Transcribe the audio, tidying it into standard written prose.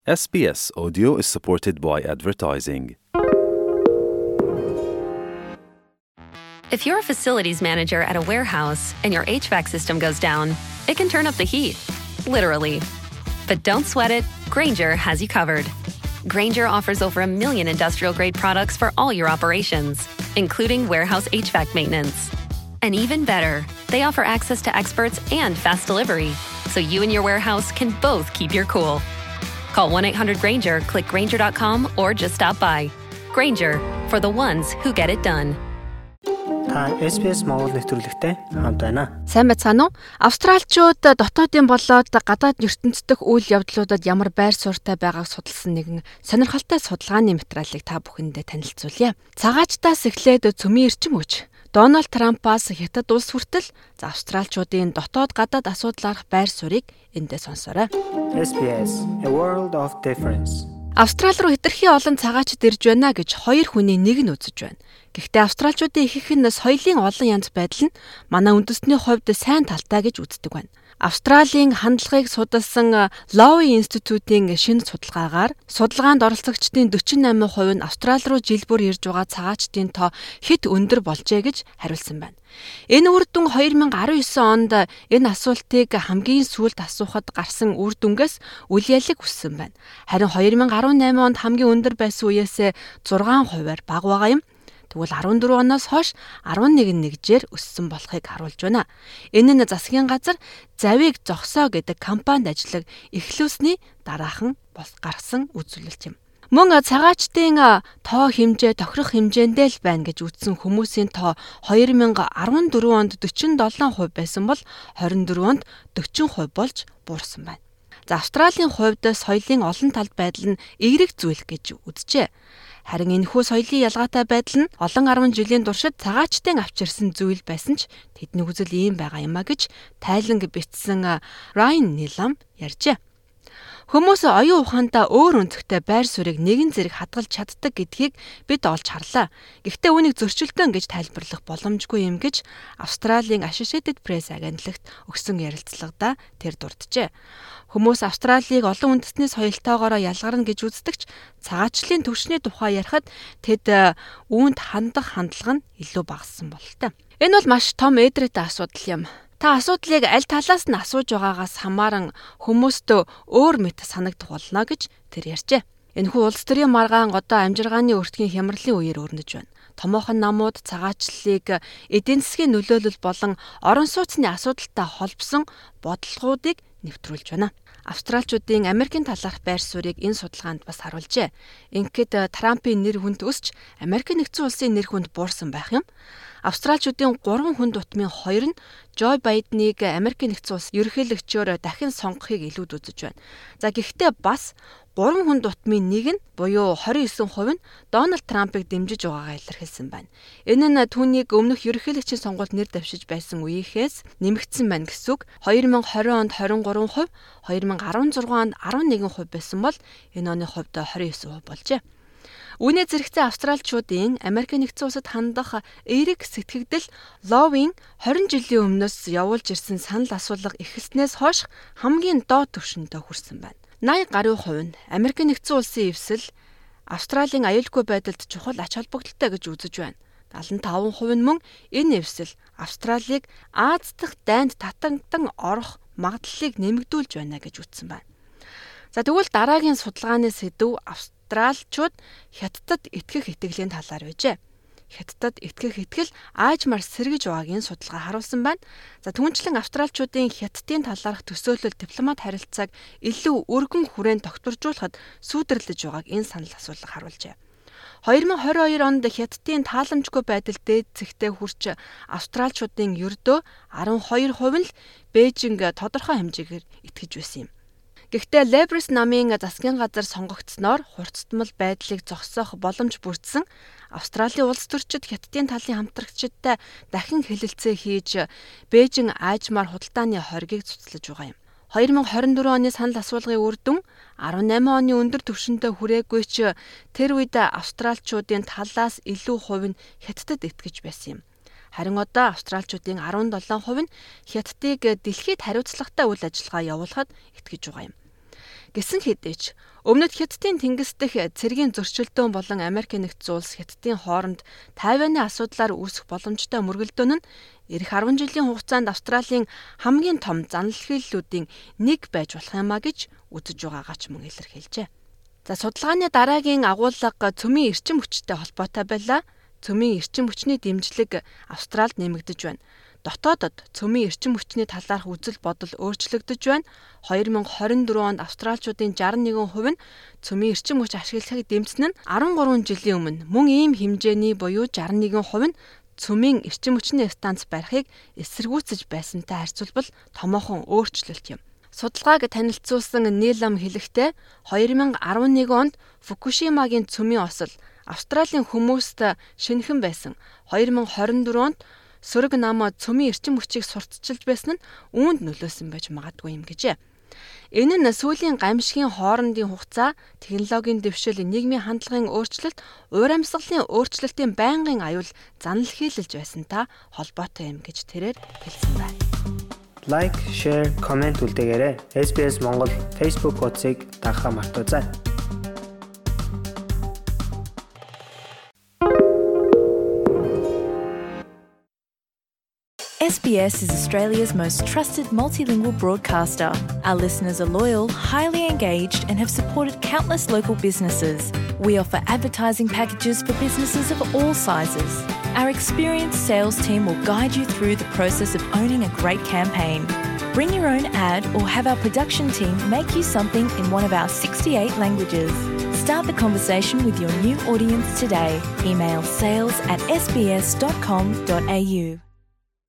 SBS Audio is supported by advertising. If you're a facilities manager at a warehouse and your HVAC system goes down, it can turn up the heat, literally. But don't sweat it, Grainger has you covered. Grainger offers over 1 million industrial-grade products for all your operations, including warehouse HVAC maintenance. And even better, they offer access to experts and fast delivery, so you and your warehouse can both keep your cool. Call 1-800-GRAINGER, click Grainger.com, or just stop by. Grainger, for the ones who get it done. Та SBS Монгол нэвтрүүлэгтэй хамт байна. Сайн байцгаана уу? Австраличууд дотоодын болоод гадаад ертөнцийн дэх үйл явдлуудад ямар байр суурьтай байгааг судалсан нэгэн сонирхолтой судалгааны материалыг та бүхэндээ танилцуулъя. Цагаачтаас эхлээд цөмийн эрчим хүч, Дональд Трампаас Хятад улс хүртэл австраличуудын дотоод гадаад асуудлаарх байр суурийг эндээ сонсоорой. SBS A World of Difference. Австрали руу хэтэрхий олон цагаачд ирж байна гэж хоёр хүний нэг нь үзэж байна. Гэхдээ австраличуудын ихэнх нь соёлын олон янз байдал нь манай үндэстний хувьд сайн талтай гэж үздэг байна. Австралийн хандлагыг судалсан Lowy институтийн шинэ судалгаагаар судалгаанд оролцогчдын 48% нь Австрали руу жил бүр ирж байгаа цагаачдын тоо хэд өндөр болжээ гэж хариулсан байна. Энэ үр дүн 2019 онд энэ асуултыг хамгийн сүүлд асуухад гарсан үр дүнгээс үл ялэг өссөн байна. Харин 2018 онд хамгийн өндөр байсан үеэсээ 6%-аар бага байгаа юм. Тэгвэл 14 оноос хойш 11%-ээр өссөн болохыг харуулж байна. Энэ нь засгийн газар завийг зогсоо гэдэг кампанид ажиллаг эхлүүлсний дараахан гарсан үзүүлэлт юм. Мөн цагаачдын тоо хэмжээ тохирох хэмжээндээ л байна гэж үзсэн хүмүүсийн тоо 2014 онд 47% байсан бол 24 онд 40% болж буурсан байна. За Австралийн хувьд соёлын олон талт байдал нь эерэг зүйл гэж үзжээ. Харин энэхүү соёлын ялгаатай байдал нь олон 10 жилийн туршид цагаачдын авчирсан зүйл байсан ч тэдний үзэл ийм байгаа юм а гэж тайланг бичсэн Ryan Neelam ярьжээ. Хүмүүс оюун ухаандаа өөр өнцгтэй байр суурийг нэгэн зэрэг хадгалж чаддаг гэдгийг бид олж харлаа. Гэхдээ үүнийг зөрчилдөөн гэж тайлбарлах боломжгүй юм гэж Австралийн Associated Press агентлагт өгсөн ярилцлагада тэр дурджээ. Хүмүүс Австралийг олон үндэстний соёлтойгоор ялгарна гэж үздэгч цагаачлалын түвшний тухай ярихад тэд үүнд хандах хандлага нь илүү багассан бололтой. Энэ бол маш том эдрэтэй асуудал юм. Та асуудлыг аль талаас нь асууж байгаагаас хамааран хүмүүст өөр мэт санагдах болно гэж тэр ярьжээ. Энэхүү улс төрийн маргаан одоо амжиргааны өртгийн хямралын үеэр өрнөж байна. Томоохон намууд цагаачлалыг эдийн засгийн нөлөөлөл болон орон сууцны асуудалтай холбосон бодлогуудыг нэвтрүүлж байна. Австраличуудын Америкийн талаарх байр суурийг энэ судалгаанд бас харуулжээ. Ингээд Трампын нэр хүнд өсч Америк нэгдсэн улсын нэр хүнд буурсан байх юм. Австраличуудын 3 хүн дутмын 2 нь Жо Байденыг Америк нэгдсэн улс ерөнхийлөгчөөр дахин сонгохыг илүүд үзэж байна. За гэхдээ бас 3 хүн дутмын 1 нь буюу 29% нь Дональд Трампыг дэмжиж байгаагаа илэрхийлсэн байна. Энэ нь түүнийг өмнөх ерөнхийлөгчийн сонгуульд нэр дэвшиж байсан үеийнхээс нэмэгдсэн байна гэсэн үг. 2020 онд 23%, 2016 онд 11% байсан бол энэ оны хувьд 29% болжээ. Үүний зэрэгцээ австраличуудын Америк нэгдсэн улсад хандах эерэг сэтгэгдэл Lowy-ийн 20 жилийн өмнөөс явуулж ирсэн санал асуулга эхэлснээс хойш хамгийн доод түвшинтэй хүрсэн байна. 80% нь Америк нэгдсэн улсын эвсэл Австралийн аюулгүй байдалд чухал ач холбогдолтой гэж үзэж байна. 75% нь мөн энэ эвсэл Австралийг Аз дахь дайнд татагдан орох магадлалыг нэмэгдүүлж байна гэж үзсэн байна. За тэгвэл дараагийн судалгааны сэдэв австраличууд Хятадд итгэх итгэлийн талаар байжээ. Хятадд итгэх итгэл аажмаар сэргэж байгаагийн судалгаа харуулсан байна. За түүнчлэн австраличуудын Хятадын талаарх төсөөлөл дипломат харилцааг илүү өргөн хүрээнд тогтворжуулахад сүйдэрлэж байгааг энэ санал асуулга харуулжээ. 2022 онд Хятадын тааламжгүй байдал дээд зэгтээ хүрч австраличуудын ердөө 12% нь л Бээжинг тодорхой хэмжээгээр итгэж байсан юм. Гэхдээ Лебрис намын засгийн газар сонгогдсноор хурцтмал байдлыг зогсоох боломж бүрдсэн Австралийн улс төрчид Хятадын талын хамтрагчдтай дахин хэлэлцээ хийж Бээжин аажмаар худалдааны хоргийг цуцлаж байгаа юм. 2024 оны санал асуулгын үр дүн 18 оны өндөр түвшинтэй хүрээгүй ч тэр үед австраличуудын талаас илүү хувь нь Хятадд итгэж байсан юм. Харин одоо австраличуудын 17% нь Хятадыг дэлхийд хариуцлагатай үйл ажиллагаа явуулахад итгэж байгаа юм. Гэсэн хэдий ч Өмнөд Хятадын тэнгис дэх цэргийн зөрчилдөөн болон Америк нэгдсэн улс Хятадын хооронд Тайваны асуудлаар үүсэх боломжтой мөргөлдөөн нь эх 10 жилийн хугацаанд Австралийн хамгийн том занал хэллүүдийн нэг байж болох юмаа гэж үзэж байгаагаа ч мөн илэрхийлжээ. За судалгааны дараагийн агуулга цөмийн эрчим хүчтэй холбоотой байлаа. Цөмийн эрчим хүчний дэмжлэг Австралид нэмэгдэж байна. Дотоодод цөмийн эрчим хүчний талаарх үзэл бодол өөрчлөгдөж байна. 2024 онд австралчуудын 61% нь цөмийн эрчим хүч ашиглахыг дэмжсэн нь 13 жилийн өмнө мөн ийм хэмжээний буюу 61% нь цөмийн эрчим хүчний станц барихыг эсэргүүцэж байсантай харьцуулбал томоохон өөрчлөлт юм. Судалгааг танилцуулсан Нийлам хэлэхдээ 2011 онд Фукушимагийн цөмийн осол Австралийн хүмүүст шинэхэн байсан. 2024 онд Сөрөг нам цөмийн эрчим хүчийг сурталчилж байсан нь үүнд нөлөөсөн байж магадгүй юм гэжээ. Энэ нь сүүлийн гамшигын хоорондын хугацаа, технологийн дэвшил, нийгмийн хандлагын өөрчлөлт, уур амьсгалын өөрчлөлтийн байнгын аюул занал хийлэлж байсантай холбоотой юм гэж тэрээр хэлсэн байна. Лайк, шеэр, комент үлдээгээрэй. SBS Монгол Facebook хуудсыг дагахаа мартаоцай. SBS is Australia's most trusted multilingual broadcaster. Our listeners are loyal, highly engaged, and have supported countless local businesses. We offer advertising packages for businesses of all sizes. Our experienced sales team will guide you through the process of owning a great campaign. Bring your own ad or have our production team make you something in one of our 68 languages. Start the conversation with your new audience today. Email sales@sbs.com.au.